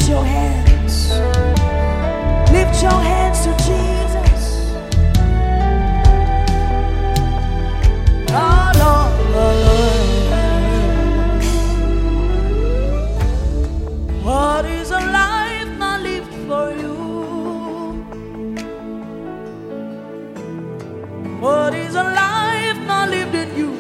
your hands. Lift your hands to Jesus. Oh Lord. What is a life not lived for you? What is a life not lived in you?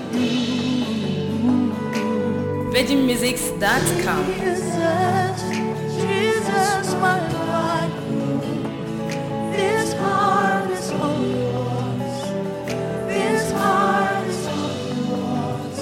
VeggieMusics.com. Jesus, Jesus, my life. This heart is all yours. This heart is all yours.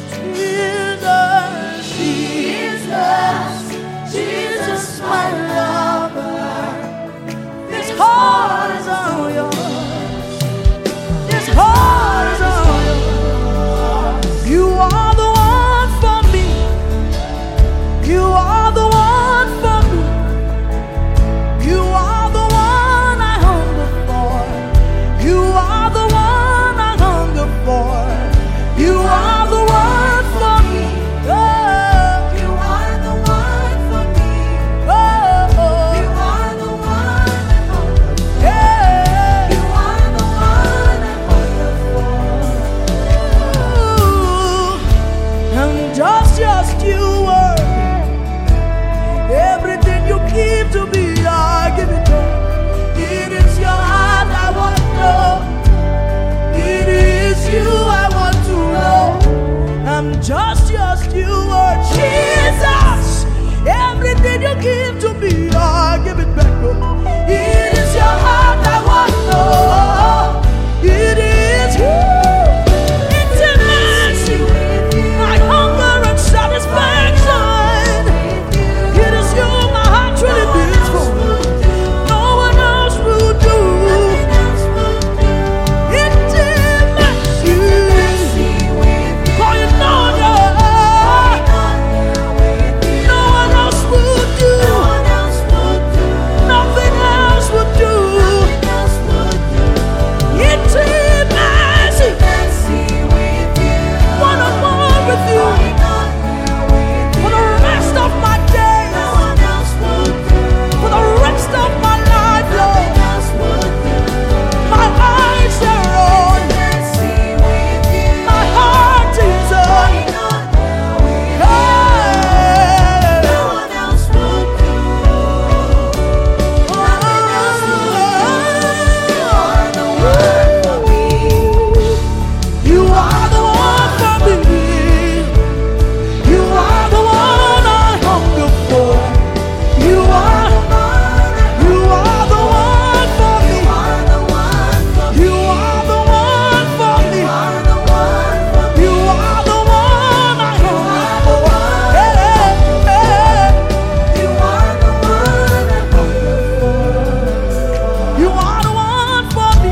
Jesus, Jesus, Jesus, my lover. This heart is all yours. This heart is all yours. You are the one for me. You are the one for me. You are the one I hunger for. You are the one I hunger for. You are the one for me. Oh, you are the one for me. Oh, you are the one I hunger for. Yeah, you are the one I hunger for. I'm just you were. Everything you give to me, I give it to. It is your heart I want to know. It is you I want to know. I'm just you were. Jesus, everything you give to me, I give it back. It is your heart I want to know. It is you. Intimacy, my hunger and satisfaction. It is you my heart truly beats for. No one else will do. Intimacy, for you know that no one else will do. Nothing else will do. Intimacy, one-on-one with you for the rest of my days, for the rest of my life, Lord. My eyes are on, my heart is on. You are the one for me. You are the one I hunger for. You are the one for me. You are the one for me. You are the one I hunger for. Hey, hey. You are the one I hunger for. You are the one for me.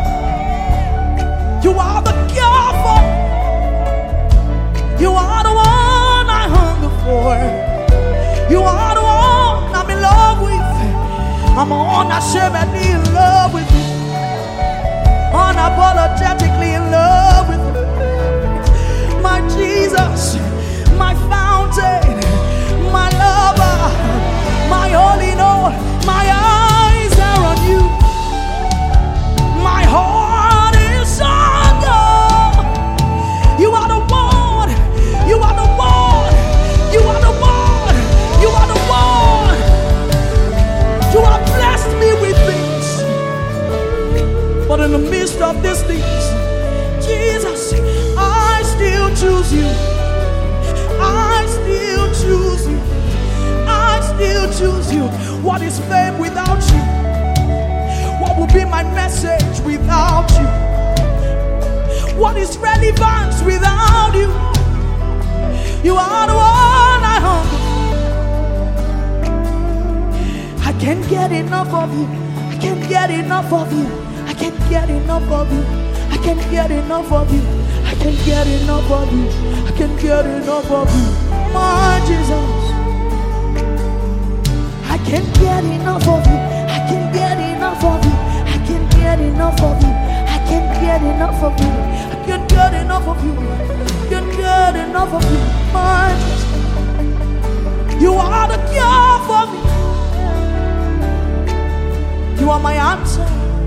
You are the cure for me. You are the one I hunger for. You are the one I'm in love with. I'm unashamedly in love with you. Unapologetically in love with you. My Jesus, my fountain, my lover, my all in all. My eyes are on you. My heart is on you. You are the one. You are the one. You are the one. You are the one. You have blessed me with things. But in the midst of these things, Jesus, I still choose you. I still choose you. I still choose you. What is fame without you? What will be my message without you? What is relevance without you? You are the one I hunger. I can't get enough of you. I can't get enough of you. I can't get enough of you. I can't get enough of you. I can't get enough of you. I can't get enough of you. My Jesus, I can't get enough of you. I can't get enough of you. I can't get enough of you. I can't get enough of you. I can't get enough of you. I can't get enough of you. My Jesus, you are the cure for me. You are my answer.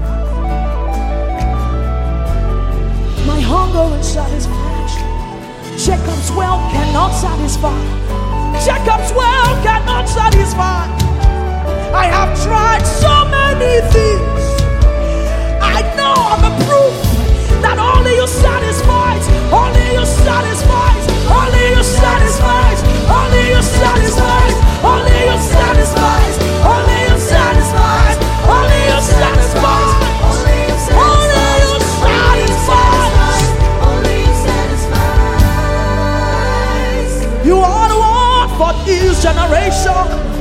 My hunger and satisfaction. Jacob's well cannot satisfy. Jacob's well cannot satisfy. I have tried so many things. I know I'm a proof that only you satisfies. Only you satisfies. Only you satisfies. Only you satisfies. Only you satisfies. Only you satisfies. Only you satisfies. Only you satisfies. Only you satisfies. You are the one for this generation.